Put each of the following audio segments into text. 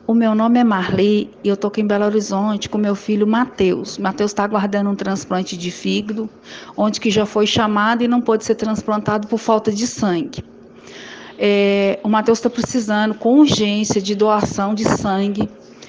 O meu nome é Marli e eu estou aqui em Belo Horizonte com meu filho Matheus. Matheus está aguardando um transplante de fígado, onde que já foi chamado e não pôde ser transplantado por falta de sangue. O Matheus está precisando com urgência de doação de sangue.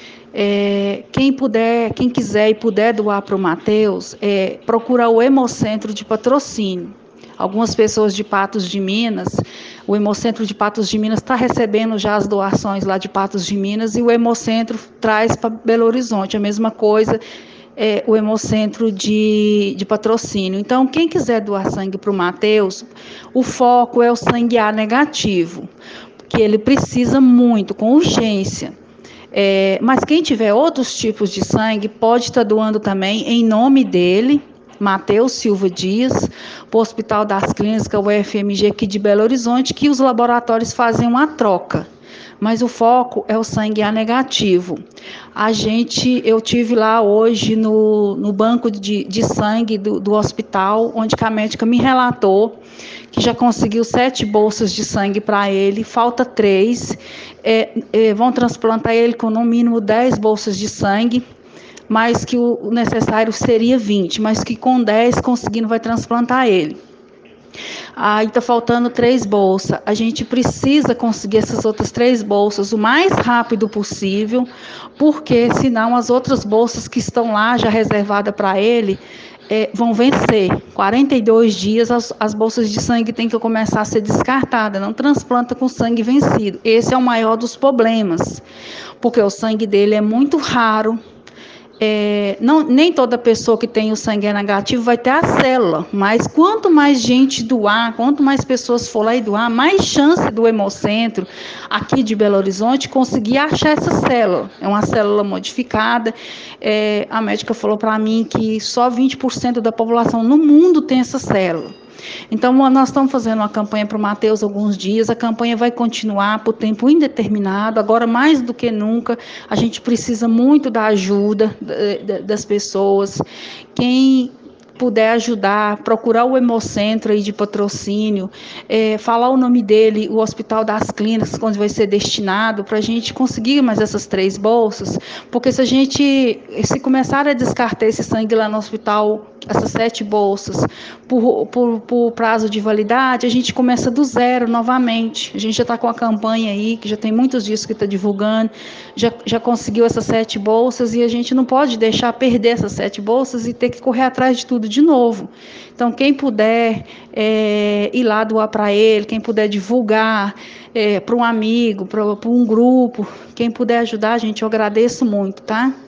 Quem quiser e puder doar para o Matheus, procura o Hemocentro de Patrocínio. Algumas pessoas de Patos de Minas, o Hemocentro de Patos de Minas está recebendo já as doações lá de Patos de Minas e o Hemocentro traz para Belo Horizonte a mesma coisa, o Hemocentro de Patrocínio. Então, quem quiser doar sangue para o Matheus, o foco é o sangue A negativo, que ele precisa muito, com urgência. Mas quem tiver outros tipos de sangue pode estar doando também em nome dele, Matheus Silva Dias, para o Hospital das Clínicas, o UFMG aqui de Belo Horizonte, que os laboratórios fazem uma troca. Mas o foco é o sangue A negativo. Eu tive lá hoje no banco de sangue do hospital, onde a médica me relatou que já conseguiu 7 bolsas de sangue para ele, falta 3. Vão transplantar ele com no mínimo 10 bolsas de sangue, mas que o necessário seria 20, mas que com 10 conseguindo vai transplantar ele. Aí está faltando 3 bolsas. A gente precisa conseguir essas outras 3 bolsas o mais rápido possível, porque senão as outras bolsas que estão lá já reservadas para ele vão vencer. 42 dias as bolsas de sangue têm que começar a ser descartadas. Não transplanta com sangue vencido. Esse é o maior dos problemas, porque o sangue dele é muito raro. Nem toda pessoa que tem o sangue negativo vai ter a célula, mas quanto mais gente doar, quanto mais pessoas for lá e doar, mais chance do Hemocentro aqui de Belo Horizonte conseguir achar essa célula. É uma célula modificada. A médica falou para mim que só 20% da população no mundo tem essa célula. Então, nós estamos fazendo uma campanha para o Matheus alguns dias, a campanha vai continuar por tempo indeterminado, agora mais do que nunca, a gente precisa muito da ajuda das pessoas. Quem puder ajudar, procurar o Hemocentro aí de Patrocínio, falar o nome dele, o Hospital das Clínicas, onde vai ser destinado, para a gente conseguir mais essas 3 bolsas, porque se começar a descartar esse sangue lá no hospital, essas 7 bolsas, por prazo de validade, a gente começa do zero novamente. A gente já está com a campanha aí, que já tem muitos dias que está divulgando, já conseguiu essas 7 bolsas e a gente não pode deixar perder essas 7 bolsas e ter que correr atrás de tudo de novo. Então, quem puder ir lá doar para ele, quem puder divulgar para um amigo, para um grupo, quem puder ajudar, gente, eu agradeço muito, tá?